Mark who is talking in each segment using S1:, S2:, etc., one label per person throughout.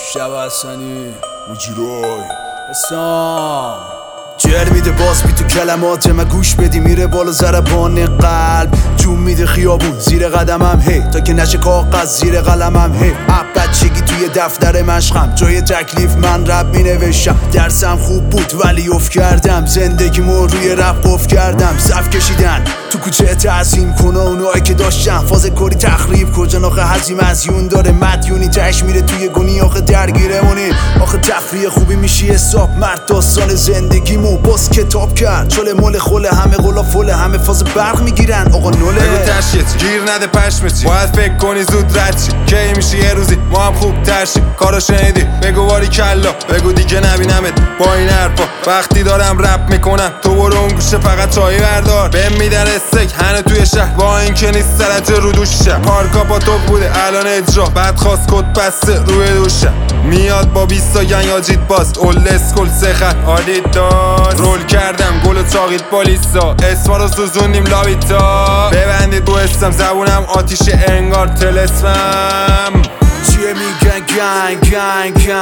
S1: مشتبه حسنی مجیرای حسام جر میده باز بی تو کلمات من گوش بدی میره بالا ضربان قلب جون میده خیابون زیر قدمم هی تا که نشه کاغذ زیر قلمم هی بچگی توی دفتر مشقم جای تکلیف من رپ می نوشتم درسم خوب بود ولی افت کردم زندگیمو روی رپ قفل کردم صف کشیدن تو کوچه تعظیم کنه اونایی که داشتن فاز کاری تخریب کجا ناخه حزیم از یون داره مدیونی تش میره توی گونی آخه درگیرمونی آخه تفریح خوبی میشی حساب مرد داستان زندگیمو باز کتاب کرد چله مول خوله همه قلا فله همه فاز برق میگیرن آقا نوله
S2: بگو تشیت گیر نده پشمتی باید فکر کنی زود رد شی کی میشه یه روزی ما هم خوب ترشی کارو شنیدی بگو واری کلا بگو دیگه نبینمت با این حرفا وقتی دارم رپ میکنم تو برو اون گوشه فقط چایی بردار بهم میدن استک هنه توی شهر با این که نیست سرت رو دوشه پارکا با تو بوده الان اجرا بعد خواست کد بسته روی دوشه میاد با 20 تا گنگ آجید باز اول اسکل سخت آدیداس رول کردم گل و چاقید بالیسا اسما رو سوزوندیم لابیتا ببندید بو اسم زبونم آتیش انگار تلسمم
S1: چیه میگن گنگ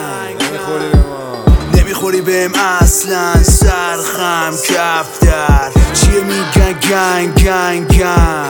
S1: نمیخوری بهم اصلا سرخم کفتر چیه میگن گنگ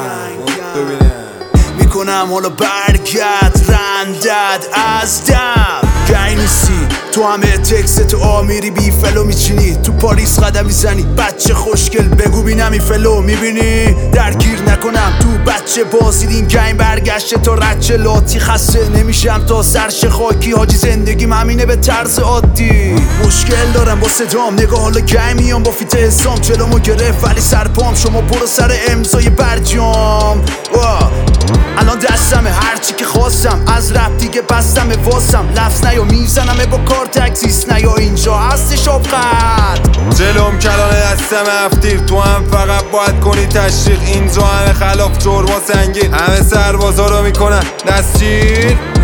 S1: میکنم حالا برگرد رندت از دم گنگ نیستی تو همه تکست آمیری بی فلو میچینی تو پاریس قدم میزنی بچه خوشگل بگو بینم این فلو میبینی درگیر نکنم تو بچه بازید این گنگ برگشته تا رچه لاتی خسته نمیشم تا سرش خاکی حاجی زندگیم همینه به طرز عادی مشکل دارم با صدام نگاه حالا گنگ میام با فیت حسام چلومو گرفت ولی سرپام شما برو سر امضای برجام الان دستمه هرچی که خواستم از رپ دیگه بستم واسم لفظ نیا میزنمه با کارت اکسیس نیا اینجا هستش آبقد
S2: جلوم کلانه دستم افتیر تو هم فقط باید کنی تشریق اینجا همه خلاف جرم و سنگین همه سربازا رو میکنن دستگیر